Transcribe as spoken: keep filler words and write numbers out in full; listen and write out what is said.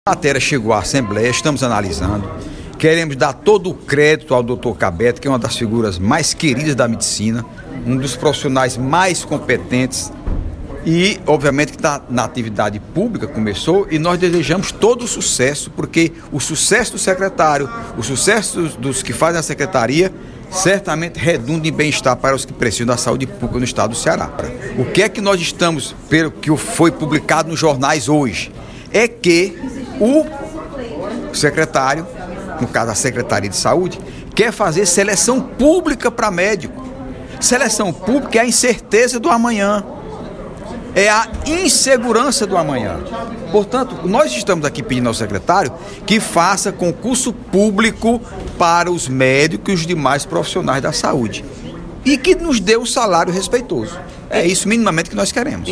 A matéria chegou à Assembleia, estamos analisando, queremos dar todo o crédito ao doutor Cabeto, que é uma das figuras mais queridas da medicina, um dos profissionais mais competentes e, obviamente, que está na atividade pública, começou, e nós desejamos todo o sucesso, porque o sucesso do secretário, o sucesso dos, dos que fazem a secretaria, certamente redunda em bem-estar para os que precisam da saúde pública no estado do Ceará. O que é que nós estamos, pelo que foi publicado nos jornais hoje, é que o secretário, no caso a Secretaria de Saúde, quer fazer seleção pública para médico. Seleção pública é a incerteza do amanhã, é a insegurança do amanhã. Portanto, nós estamos aqui pedindo ao secretário que faça concurso público para os médicos e os demais profissionais da saúde e que nos dê um salário respeitoso. É isso minimamente que nós queremos.